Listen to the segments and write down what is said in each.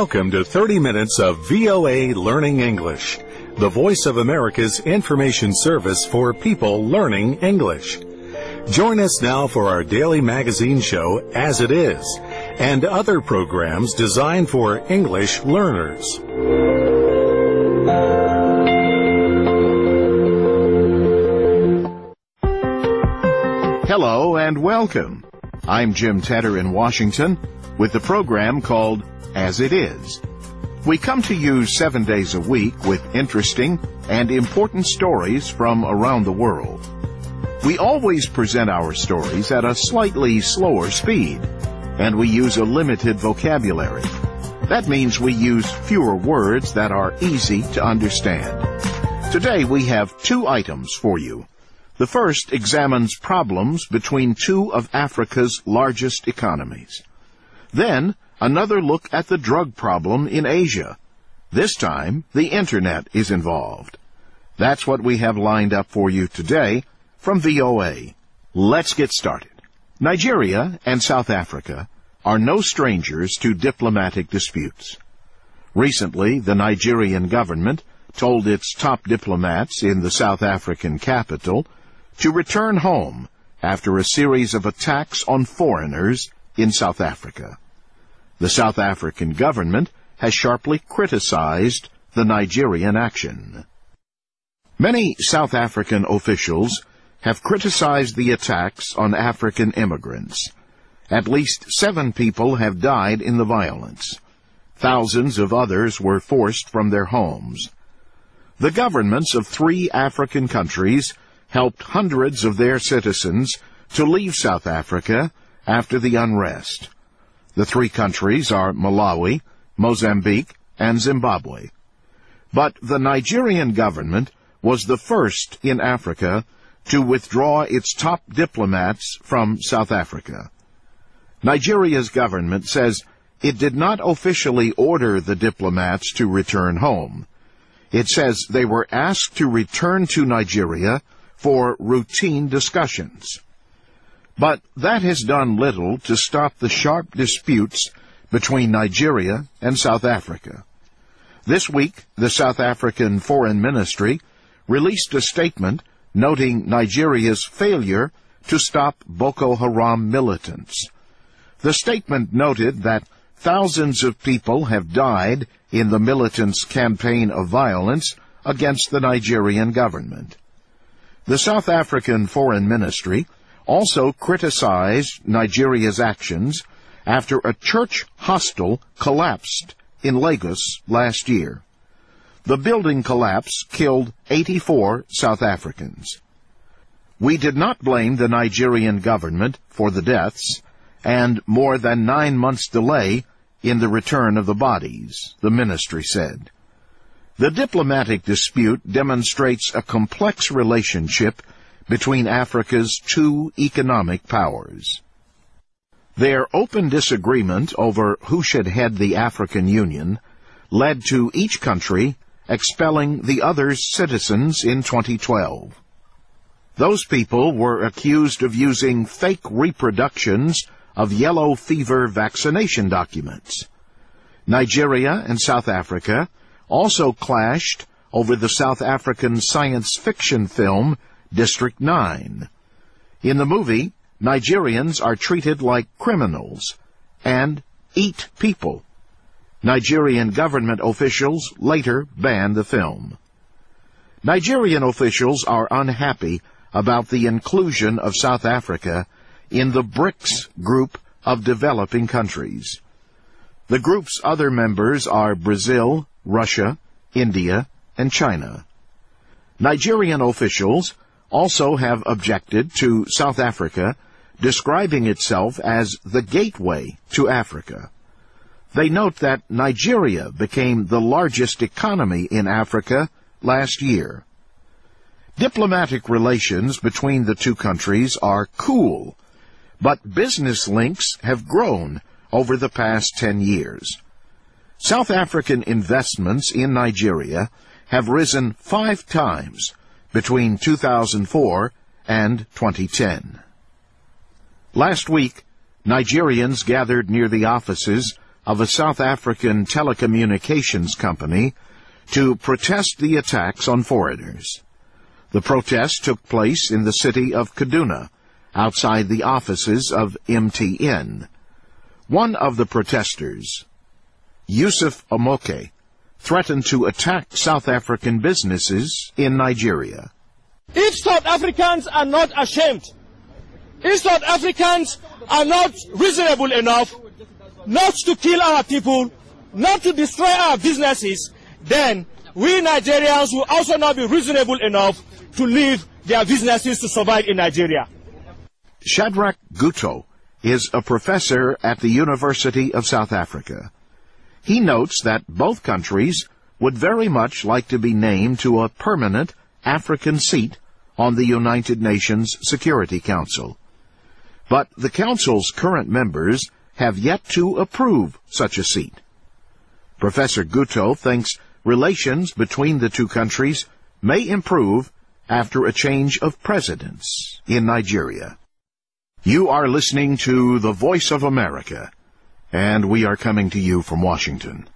Welcome to 30 minutes of VOA Learning English, the voice of America's information service for people learning English. Join us now for our daily magazine show, As It Is, and other programs designed for English learners. Hello and welcome. I'm Jim Tedder in Washington with the program called As It Is. We come to you 7 days a week with interesting and important stories from around the world. We always present our stories at a slightly slower speed, and we use a limited vocabulary. That means we use fewer words that are easy to understand. Today we have 2 items for you. The first examines problems between 2 of Africa's largest economies. Then, another look at the drug problem in Asia. This time, the Internet is involved. That's what we have lined up for you today from VOA. Let's get started. Nigeria and South Africa are no strangers to diplomatic disputes. Recently, the Nigerian government told its top diplomats in the South African capital to return home after a series of attacks on foreigners in South Africa. The South African government has sharply criticized the Nigerian action. Many South African officials have criticized the attacks on African immigrants. At least 7 people have died in the violence. Thousands of others were forced from their homes. The governments of 3 African countries helped hundreds of their citizens to leave South Africa after the unrest. The 3 countries are Malawi, Mozambique, and Zimbabwe. But the Nigerian government was the first in Africa to withdraw its top diplomats from South Africa. Nigeria's government says it did not officially order the diplomats to return home. It says they were asked to return to Nigeria for routine discussions. But that has done little to stop the sharp disputes between Nigeria and South Africa. This week, the South African Foreign Ministry released a statement noting Nigeria's failure to stop Boko Haram militants. The statement noted that thousands of people have died in the militants' campaign of violence against the Nigerian government. The South African Foreign Ministry also criticized Nigeria's actions after a church hostel collapsed in Lagos last year. The building collapse killed 84 South Africans. We did not blame the Nigerian government for the deaths and more than 9 months' delay in the return of the bodies, the ministry said. The diplomatic dispute demonstrates a complex relationship between Africa's 2 economic powers. Their open disagreement over who should head the African Union led to each country expelling the other's citizens in 2012. Those people were accused of using fake reproductions of yellow fever vaccination documents. Nigeria and South Africa also clashed over the South African science fiction film District 9. In the movie, Nigerians are treated like criminals and eat people. Nigerian government officials later banned the film. Nigerian officials are unhappy about the inclusion of South Africa in the BRICS group of developing countries. The group's other members are Brazil, Russia, India, and China. Nigerian officials also have objected to South Africa describing itself as the gateway to Africa. They note that Nigeria became the largest economy in Africa last year. Diplomatic relations between the 2 countries are cool, but business links have grown over the past 10 years. South African investments in Nigeria have risen 5 times between 2004 and 2010. Last week, Nigerians gathered near the offices of a South African telecommunications company to protest the attacks on foreigners. The protest took place in the city of Kaduna, outside the offices of MTN. One of the protesters, Yusuf Omoke, threatened to attack South African businesses in Nigeria. If South Africans are not ashamed, if South Africans are not reasonable enough not to kill our people, not to destroy our businesses, then we Nigerians will also not be reasonable enough to leave their businesses to survive in Nigeria. Shadrach Guto is a professor at the University of South Africa. He notes that both countries would very much like to be named to a permanent African seat on the United Nations Security Council. But the Council's current members have yet to approve such a seat. Professor Guto thinks relations between the two countries may improve after a change of presidents in Nigeria. You are listening to The Voice of America, and we are coming to you from Washington.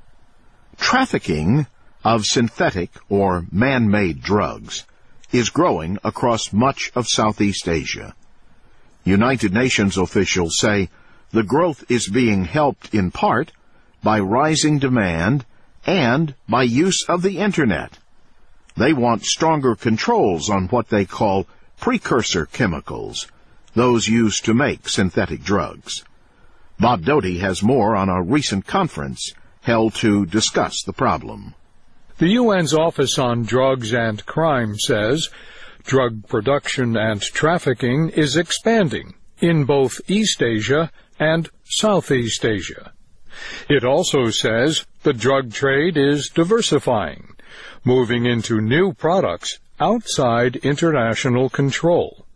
Trafficking of synthetic or man-made drugs is growing across much of Southeast Asia. United Nations officials say the growth is being helped in part by rising demand and by use of the Internet. They want stronger controls on what they call precursor chemicals, those used to make synthetic drugs. Bob Doty has more on a recent conference held to discuss the problem. The UN's Office on Drugs and Crime says drug production and trafficking is expanding in both East Asia and Southeast Asia. It also says the drug trade is diversifying, moving into new products outside international control.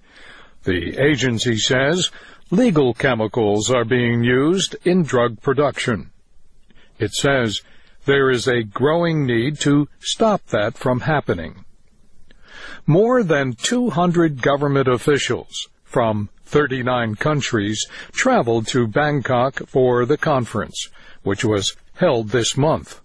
The agency says legal chemicals are being used in drug production. It says there is a growing need to stop that from happening. More than 200 government officials from 39 countries traveled to Bangkok for the conference, which was held this month.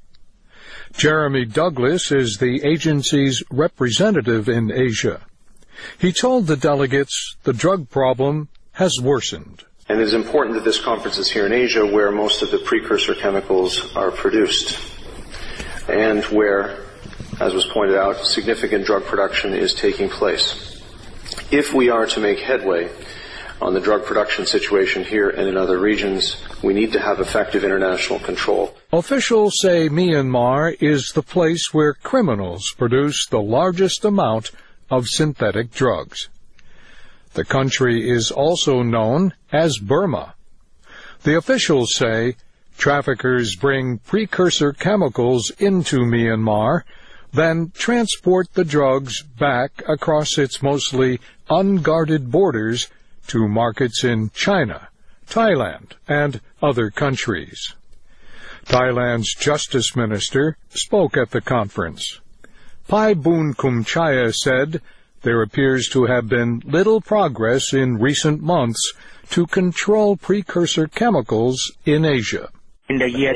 Jeremy Douglas is the agency's representative in Asia. He told the delegates the drug problem has worsened. And it is important that this conference is here in Asia, where most of the precursor chemicals are produced, and where, as was pointed out, significant drug production is taking place. If we are to make headway on the drug production situation here and in other regions, we need to have effective international control. Officials say Myanmar is the place where criminals produce the largest amount of synthetic drugs. The country is also known as Burma. The officials say traffickers bring precursor chemicals into Myanmar, then transport the drugs back across its mostly unguarded borders to markets in China, Thailand, and other countries. Thailand's Justice Minister spoke at the conference. Pai Boon Kumchaya said there appears to have been little progress in recent months to control precursor chemicals in Asia. In the year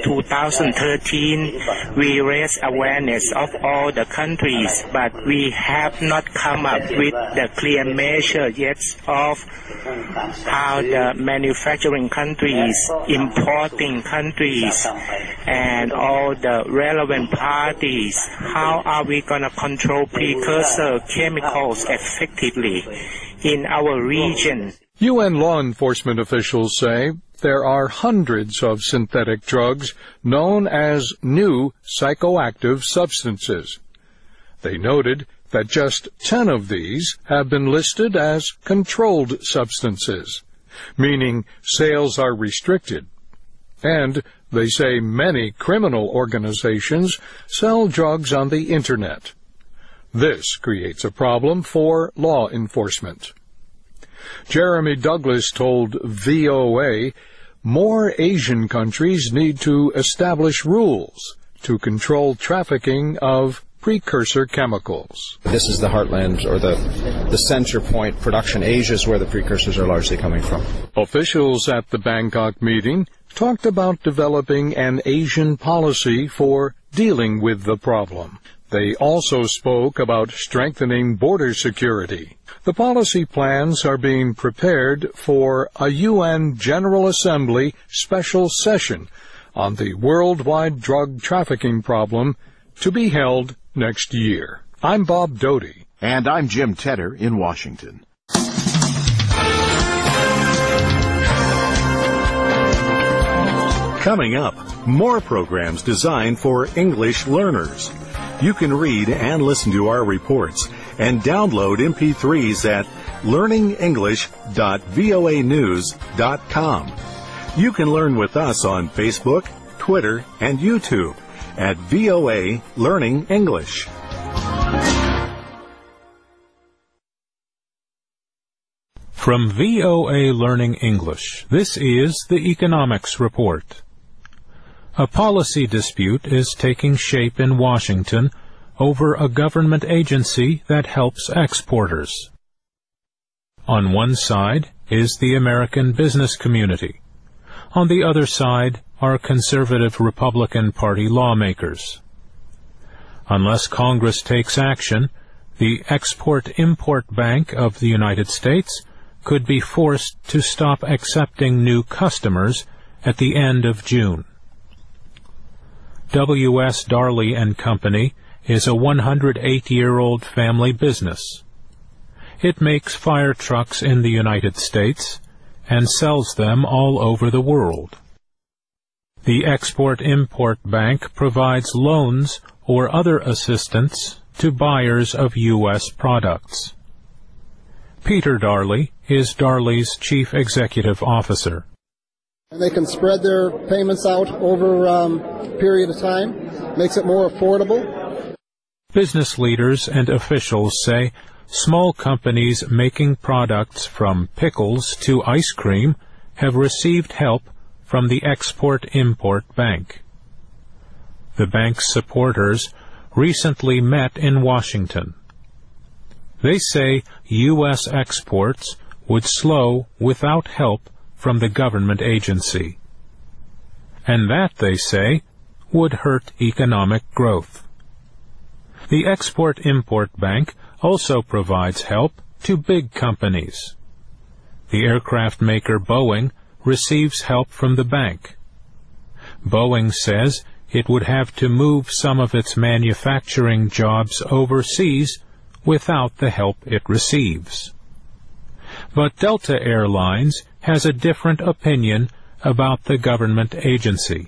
2013, we raised awareness of all the countries, but we have not come up with the clear measure yet of how the manufacturing countries, importing countries, and all the relevant parties, how are we going to control precursor chemicals effectively in our region? UN law enforcement officials say there are hundreds of synthetic drugs known as new psychoactive substances. They noted that just 10 of these have been listed as controlled substances, meaning sales are restricted. And they say many criminal organizations sell drugs on the Internet. This creates a problem for law enforcement. Jeremy Douglas told VOA more Asian countries need to establish rules to control trafficking of precursor chemicals. This is the heartland, or the center point. Production Asia is where the precursors are largely coming from. Officials at the Bangkok meeting talked about developing an Asian policy for dealing with the problem. They also spoke about strengthening border security. The policy plans are being prepared for a UN General Assembly special session on the worldwide drug trafficking problem to be held next year. I'm Bob Doty. And I'm Jim Tedder in Washington. Coming up, more programs designed for English learners. You can read and listen to our reports and download MP3s at learningenglish.voanews.com. You can learn with us on Facebook, Twitter, and YouTube at VOA Learning English. From VOA Learning English, this is the Economics Report. A policy dispute is taking shape in Washington over a government agency that helps exporters. On one side is the American business community. On the other side are conservative Republican Party lawmakers. Unless Congress takes action, the Export-Import Bank of the United States could be forced to stop accepting new customers at the end of June. W.S. Darley & Company is a 108-year-old family business. It makes fire trucks in the United States and sells them all over the world. The Export-Import Bank provides loans or other assistance to buyers of U.S. products. Peter Darley is Darley's chief executive officer. They can spread their payments out over a period of time, makes it more affordable. Business leaders and officials say small companies making products from pickles to ice cream have received help from the Export-Import Bank. The bank's supporters recently met in Washington. They say U.S. exports would slow without help from the government agency. And that, they say, would hurt economic growth. The Export-Import Bank also provides help to big companies. The aircraft maker Boeing receives help from the bank. Boeing says it would have to move some of its manufacturing jobs overseas without the help it receives. But Delta Airlines has a different opinion about the government agency.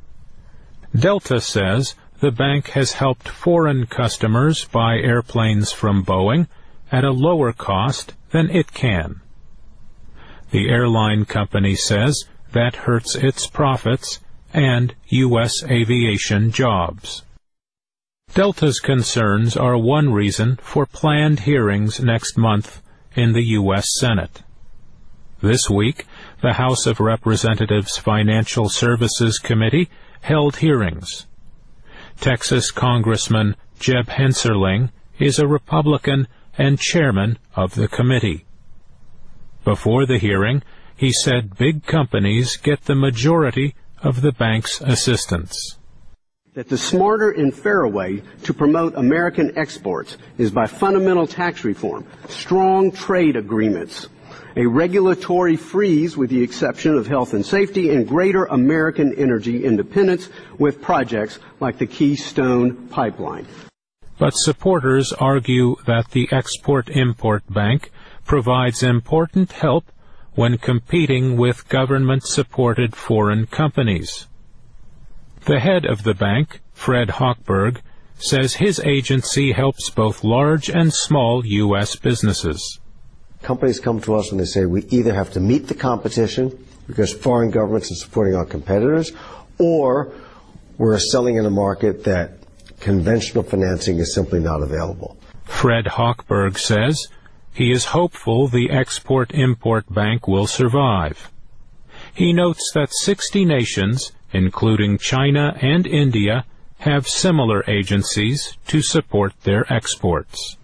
Delta says the bank has helped foreign customers buy airplanes from Boeing at a lower cost than it can. The airline company says that hurts its profits and U.S. aviation jobs. Delta's concerns are one reason for planned hearings next month in the U.S. Senate. This week, the House of Representatives Financial Services Committee held hearings. Texas Congressman Jeb Hensarling is a Republican and chairman of the committee. Before the hearing, he said big companies get the majority of the bank's assistance. That the smarter and fairer way to promote American exports is by fundamental tax reform, strong trade agreements, a regulatory freeze with the exception of health and safety, and greater American energy independence with projects like the Keystone Pipeline. But supporters argue that the Export-Import Bank provides important help when competing with government-supported foreign companies. The head of the bank, Fred Hochberg, says his agency helps both large and small U.S. businesses. Companies come to us and they say we either have to meet the competition because foreign governments are supporting our competitors, or we're selling in a market that conventional financing is simply not available. Fred Hochberg says he is hopeful the Export-Import Bank will survive. He notes that 60 nations, including China and India, have similar agencies to support their exports.